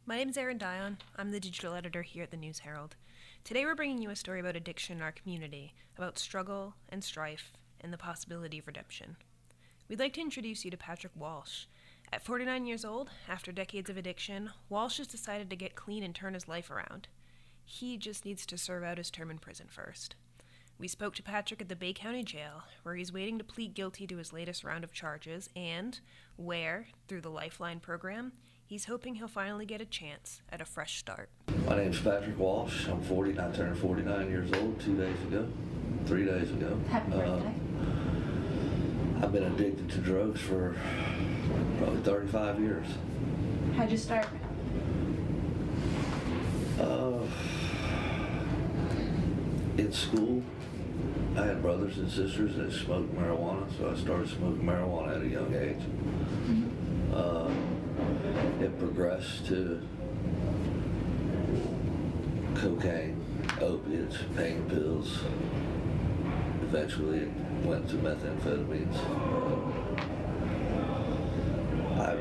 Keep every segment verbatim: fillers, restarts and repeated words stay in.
My name's Erin Dion. I'm the digital editor here at the News Herald. Today we're bringing you a story about addiction in our community, about struggle and strife and the possibility of redemption. We'd like to introduce you to Patrick Walsh. At forty-nine years old, after decades of addiction, Walsh has decided to get clean and turn his life around. He just needs to serve out his term in prison first. We spoke to Patrick at the Bay County Jail, where he's waiting to plead guilty to his latest round of charges, and where, through the Lifeline program, he's hoping he'll finally get a chance at a fresh start. My name's Patrick Walsh. I'm forty. I turned forty-nine years old two days ago, three days ago. Happy birthday. Uh, I've been addicted to drugs for probably thirty-five years. How'd you start? Uh, in school, I had brothers and sisters that smoked marijuana, so I started smoking marijuana at a young age. Mm-hmm. uh, it progressed to cocaine, opiates, pain pills. Eventually it went to methamphetamines. Uh, I,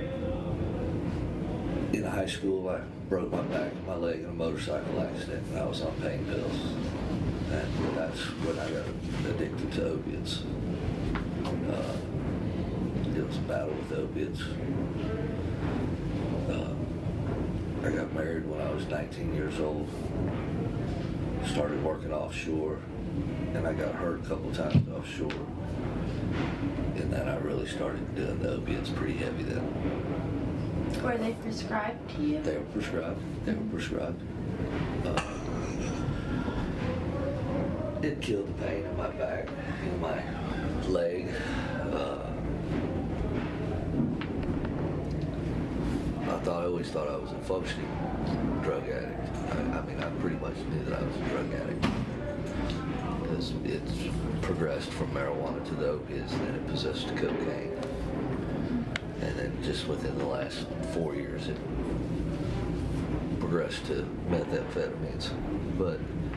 in high school, I broke my back and my leg in a motorcycle accident, and I was on pain pills. And that's when I got addicted to opiates. Uh, it was a battle with opiates. Uh, I got married when I was nineteen years old. Started working offshore, and I got hurt a couple times offshore. And then I really started doing the opiates pretty heavy then. Were they prescribed to you? They were prescribed. They were prescribed. Uh, It killed the pain in my back, in my leg. Uh, I thought I always thought I was a functioning drug addict. I, I mean, I pretty much knew that I was a drug addict because it's progressed from marijuana to the opiates, and then it possessed to cocaine, and then just within the last four years, it progressed to methamphetamines. But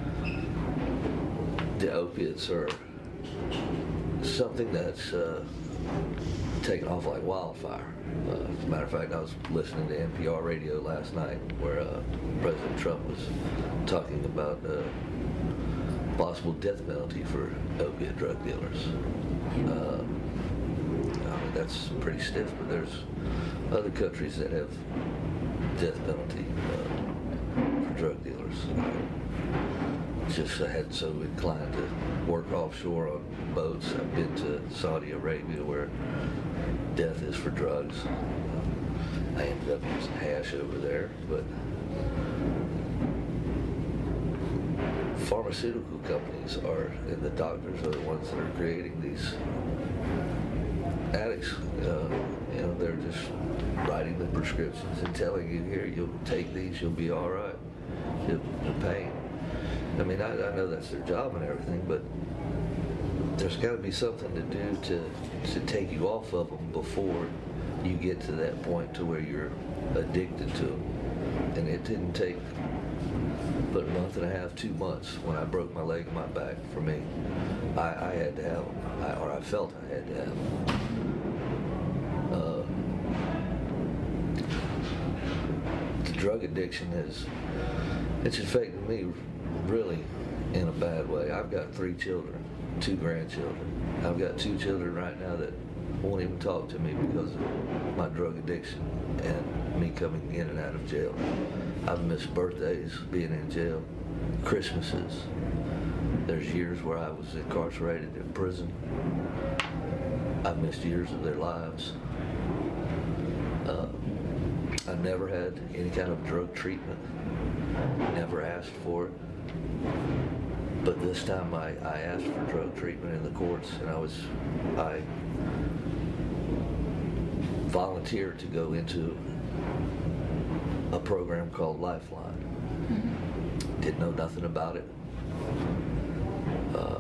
the opiates are something that's uh, taken off like wildfire. Uh, as a matter of fact, I was listening to N P R radio last night where uh, President Trump was talking about uh, possible death penalty for opiate drug dealers. Uh, I mean, that's pretty stiff, but there's other countries that have death penalty uh, for drug dealers. Just I had so inclined to work offshore on boats. I've been to Saudi Arabia where death is for drugs. I ended up using hash over there, but pharmaceutical companies are, and the doctors are the ones that are creating these addicts. Uh, you know, they're just writing the prescriptions and telling you, here, you'll take these, you'll be all right. You'll, the pain. I mean, I, I know that's their job and everything, but there's got to be something to do to, to take you off of them before you get to that point to where you're addicted to them. And it didn't take but a month and a half, two months when I broke my leg and my back for me. I, I had to have them, I, or I felt I had to have them. Uh, the drug addiction has, it's affected me really in a bad way. I've got three children, two grandchildren. I've got two children right now that won't even talk to me because of my drug addiction and me coming in and out of jail. I've missed birthdays being in jail, Christmases. There's years where I was incarcerated in prison. I've missed years of their lives. Uh, I never had any kind of drug treatment, never asked for it. But this time I, I asked for drug treatment in the courts, and I was, I volunteered to go into a program called Lifeline. Mm-hmm. Didn't know nothing about it. Uh,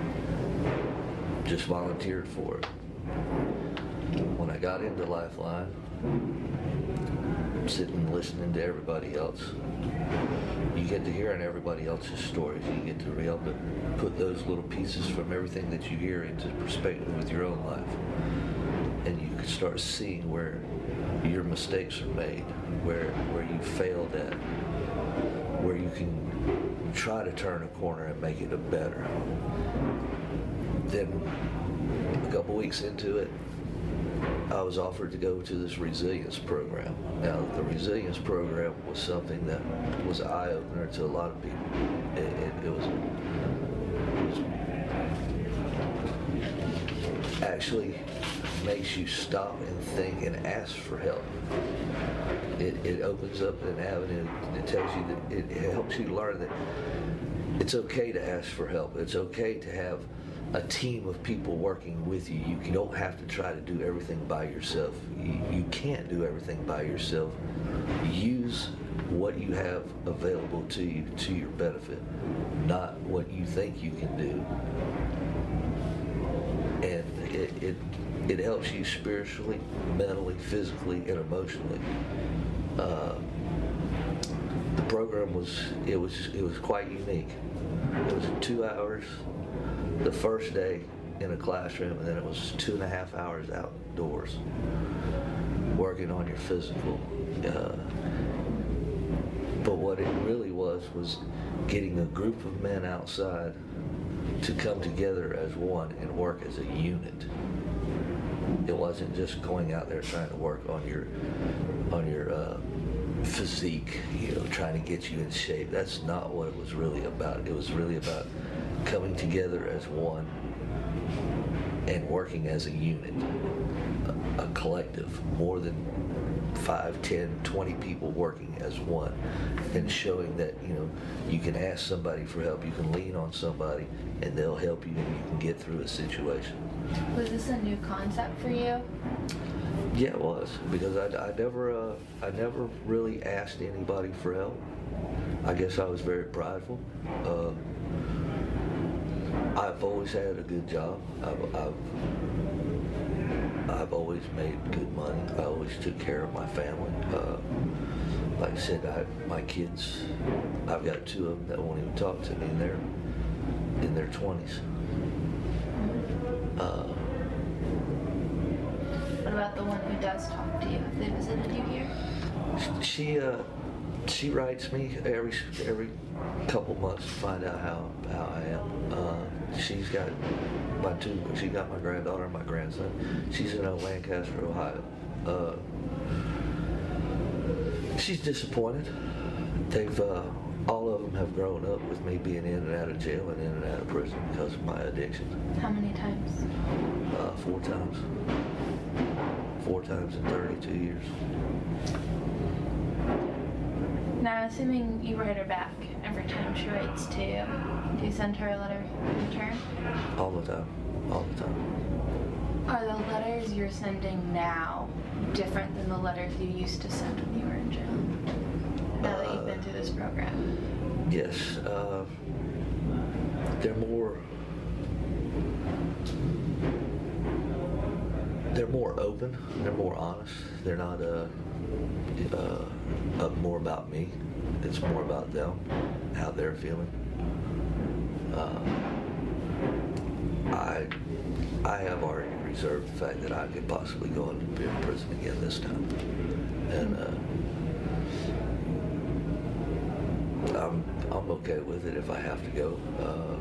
just volunteered for it. When I got into Lifeline, sitting and listening to everybody else, you get to hearing everybody else's stories. You get to be able to put those little pieces from everything that you hear into perspective with your own life. And you can start seeing where your mistakes are made, where where you failed at, where you can try to turn a corner and make it a better. Then a couple weeks into it, I was offered to go to this resilience program. Now, the resilience program was something that was an eye-opener to a lot of people. It, it, it, was, it was actually makes you stop and think and ask for help. It, it opens up an avenue. It tells you that it, it helps you learn that it's okay to ask for help. It's okay to have a team of people working with you. You don't have to try to do everything by yourself. You, you can't do everything by yourself. Use what you have available to you to your benefit, not what you think you can do. And it, it, it helps you spiritually, mentally, physically, and emotionally. Uh, the program was, it was, it was quite unique. It was two hours the first day in a classroom, and then it was two and a half hours outdoors working on your physical. Uh, but what it really was was getting a group of men outside to come together as one and work as a unit. It wasn't just going out there trying to work on your on your uh, physique, you know, trying to get you in shape. That's not what it was really about. It was really about coming together as one and working as a unit, a, a collective, more than five, ten, twenty people working as one, and showing that, you know, you can ask somebody for help, you can lean on somebody, and they'll help you, and you can get through a situation. Was this a new concept for you? Yeah, it was, because I, I never, uh, I never really asked anybody for help. I guess I was very prideful. Uh, I've always had a good job. I've, I've, I've always made good money. I always took care of my family. Uh, like I said, I, my kids, I've got two of them that won't even talk to me, and they're in their twenties. Uh, What about the one who does talk to you? Have they visited you here? she, uh, she writes me every every couple months to find out how how I am. Uh, she's got my two. She got my granddaughter and my grandson. She's in uh, Lancaster, Ohio. Uh, she's disappointed. They've uh, all of them have grown up with me being in and out of jail and in and out of prison because of my addiction. How many times? Uh, four times. Four times in thirty-two years. Now, assuming you write her back every time she writes to you, do you send her a letter in return? All the time. All the time. Are the letters you're sending now different than the letters you used to send when you were in jail? Now that you've been through this program. Yes. Uh, they're more... They're more open. They're more honest. They're not uh, uh, uh, more about me. It's more about them, how they're feeling. Uh, I I have already reserved the fact that I could possibly go into prison again this time, and uh, I'm I'm okay with it if I have to go. Uh,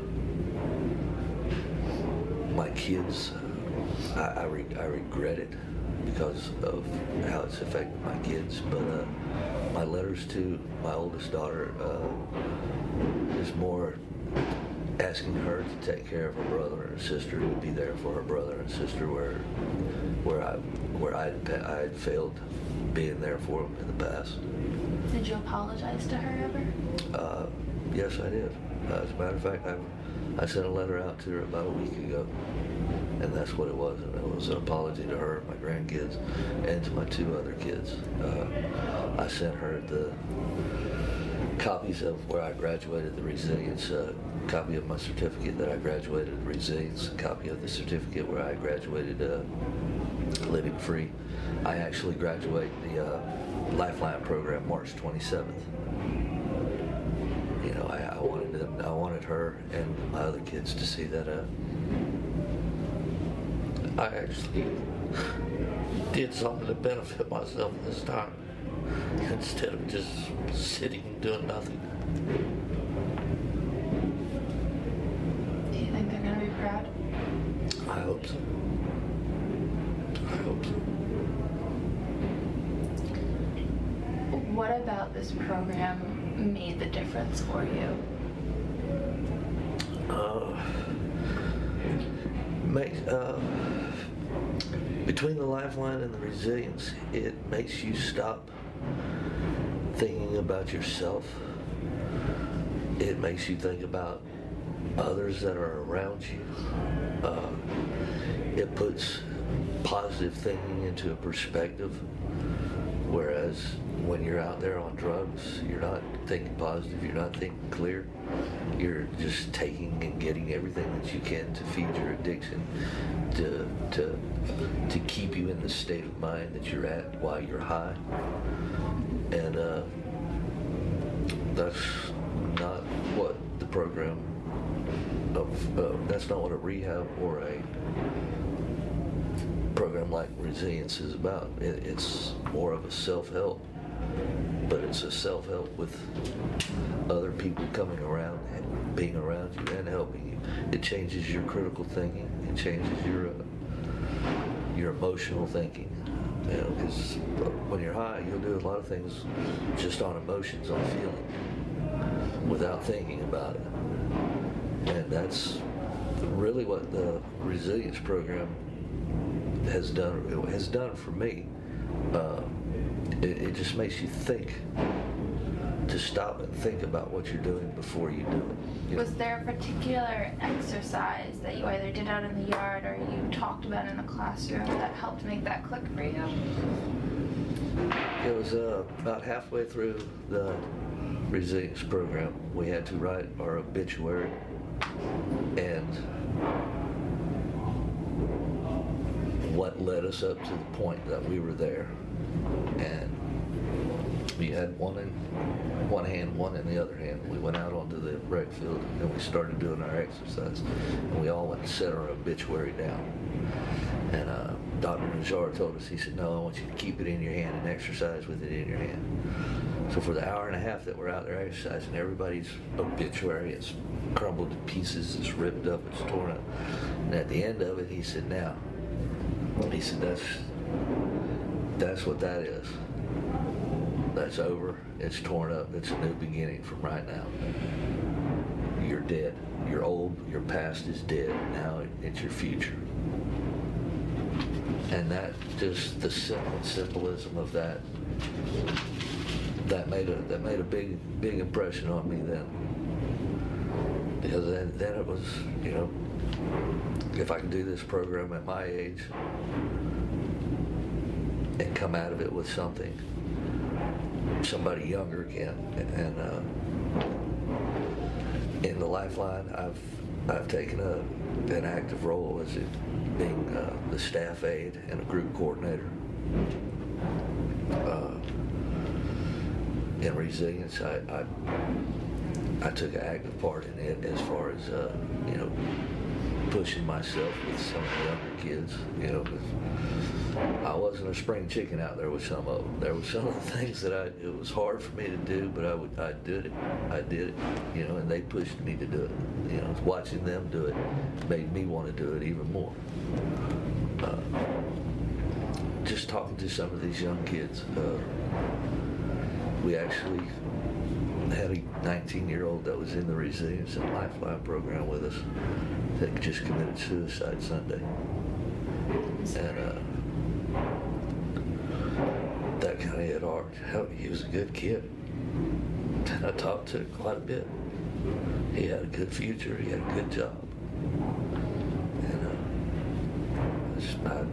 my kids. I, I, re, I regret it because of how it's affected my kids, but uh, my letters to my oldest daughter uh, is more asking her to take care of her brother and her sister, to be there for her brother and sister, where where I where I had, I had failed being there for them in the past. Did you apologize to her ever? Uh, yes, I did. Uh, as a matter of fact, I I sent a letter out to her about a week ago. And that's what it was. And it was an apology to her, my grandkids, and to my two other kids. Uh, I sent her the copies of where I graduated the resilience, a uh, copy of my certificate that I graduated the resilience, a copy of the certificate where I graduated uh, living free. I actually graduate the uh, Lifeline program March twenty-seventh. You know, I, I wanted them, I wanted her and my other kids to see that. Uh, I actually did something to benefit myself this time instead of just sitting and doing nothing. Do you think they're going to be proud? I hope so. I hope so. What about this program made the difference for you? Uh, makes, uh, between the Lifeline and the Resilience, it makes you stop thinking about yourself. It makes you think about others that are around you. Uh, it puts positive thinking into a perspective, whereas when you're out there on drugs, you're not thinking positive, you're not thinking clear. You're just taking and getting everything that you can to feed your addiction, to to to keep you in the state of mind that you're at while you're high. And uh, that's not what the program of, uh, that's not what a rehab or a program like Resilience is about. It, it's more of a self-help, but it's a self-help with other people coming around, being around you and helping you. It changes your critical thinking. It changes your uh, your emotional thinking. You know, because when you're high, you'll do a lot of things just on emotions, on feeling, without thinking about it. And that's really what the Resilience program has done has done for me. Uh, it, it just makes you think, to stop and think about what you're doing before you do it. You Was know? there a particular exercise that you either did out in the yard or you talked about in the classroom that helped make that click for you? It was uh, about halfway through the Resilience program. We had to write our obituary, and what led us up to the point that we were there. And we had one in one hand, one in the other hand. We went out onto the rec field and we started doing our exercise. And we all went to set our obituary down. And uh, Doctor Najjar told us, he said, no, I want you to keep it in your hand and exercise with it in your hand. So for the hour and a half that we're out there exercising, everybody's obituary is crumbled to pieces, it's ripped up, it's torn up. And at the end of it, he said, now, he said, that's, that's what that is. That's over. It's torn up. It's a new beginning from right now. You're dead. You're old. Your past is dead. Now it's your future. And that, just the simple symbolism of that, that made a that made a big big impression on me then. Because then, then it was, you know, if I could do this program at my age and come out of it with something, somebody younger can. And uh, in the Lifeline, I've I've taken a an active role as it being uh, the staff aide and a group coordinator. Uh, in Resilience, I, I I took an active part in it as far as uh, you know, pushing myself with some of the younger kids. You know, 'cause I wasn't a spring chicken out there with some of them. There were some of the things that I, it was hard for me to do, but I would, I did it. I did it, you know, and they pushed me to do it. You know, watching them do it made me want to do it even more. Uh, just talking to some of these young kids, uh, we actually had a nineteen-year-old that was in the Resilience and Lifeline program with us that just committed suicide Sunday. And uh, that kind of hit hard. Hell, he was a good kid. And I talked to him quite a bit. He had a good future. He had a good job. And uh, I just, I,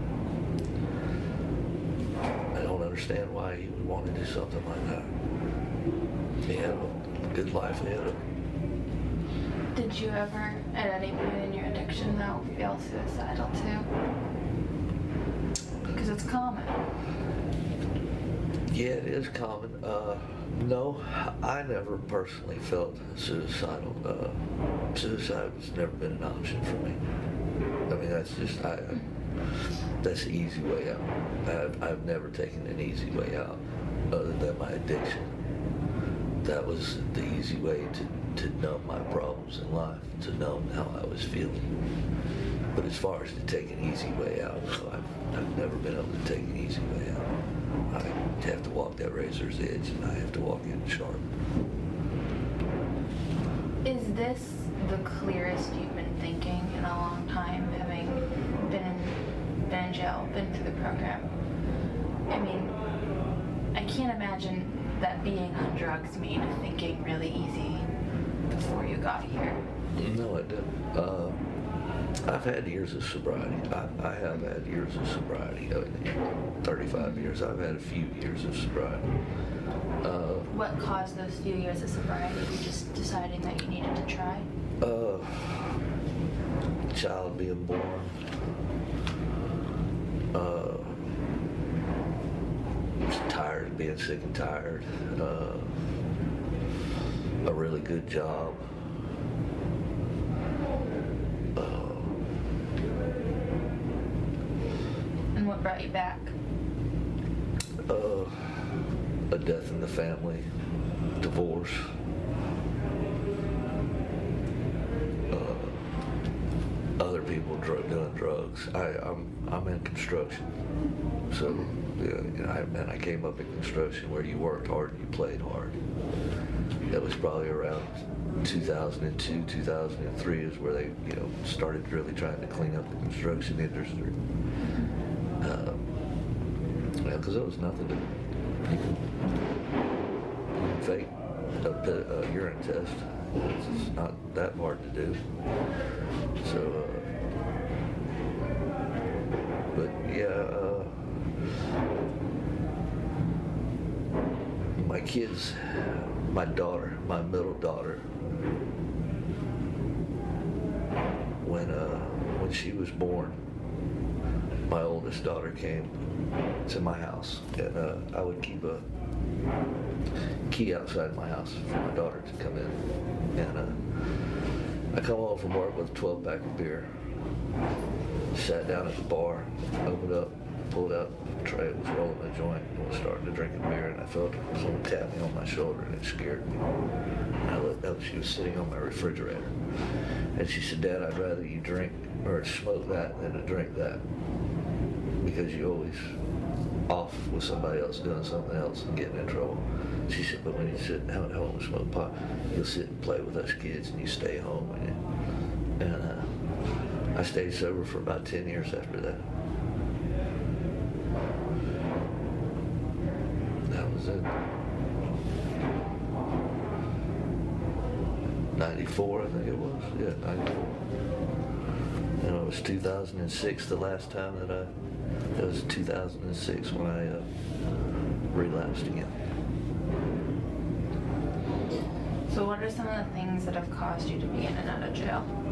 I don't understand why he would want to do something like that. He had a good life ahead of him. Did you ever, at any point in your addiction, though, feel suicidal too? Because it's common. Yeah, it is common. Uh, no, I never personally felt suicidal. Uh, suicide has never been an option for me. I mean, that's just, I, that's the easy way out. I've, I've never taken an easy way out other than my addiction. That was the easy way to, to numb my problems in life, to numb how I was feeling. But as far as to take an easy way out, I've, I've never been able to take an easy way out. I have to walk that razor's edge, and I have to walk it sharp. Is this the clearest you've been thinking in a long time, having been in, been in jail, been through the program? I mean, I can't imagine that being on drugs made thinking really easy before you got here. No, it didn't. Uh, I've had years of sobriety. I, I have had years of sobriety. I mean, thirty-five years. I've had a few years of sobriety. Uh, What caused those few years of sobriety? You just deciding that you needed to try? uh, child being born. Uh, just tired of being sick and tired. Uh, a really good job. And what brought you back? Uh, a death in the family, divorce, uh, other people drug, doing drugs. I, I'm I'm in construction, so yeah, you know, I, and I came up in construction where you worked hard and you played hard. That was probably around two thousand two, two thousand three is where they, you know, started really trying to clean up the construction industry. Uh, yeah, because there was nothing to, you can, you can fake a, a urine test. It's, it's not that hard to do. So, uh, but yeah, uh, my kids, my daughter, my middle daughter, when uh, when she was born, my oldest daughter came to my house, and uh, I would keep a key outside my house for my daughter to come in. And uh, I come home from work with a twelve pack of beer, sat down at the bar, opened up, pulled out the tray, was rolling a joint, and was starting to drink a beer, and I felt someone tap me on my shoulder, and it scared me. And I looked up, she was sitting on my refrigerator, and she said, "Dad, I'd rather you drink or smoke that than to drink that, because you always off with somebody else doing something else and getting in trouble." She said, "But when you sit at home and smoke pot, you'll sit and play with us kids and you stay home." And, and uh, I stayed sober for about ten years after that. That was it. ninety-four, I think it was. Yeah, ninety-four. And it was two thousand six the last time that I, it was two thousand six when I uh, relapsed again. So what are some of the things that have caused you to be in and out of jail?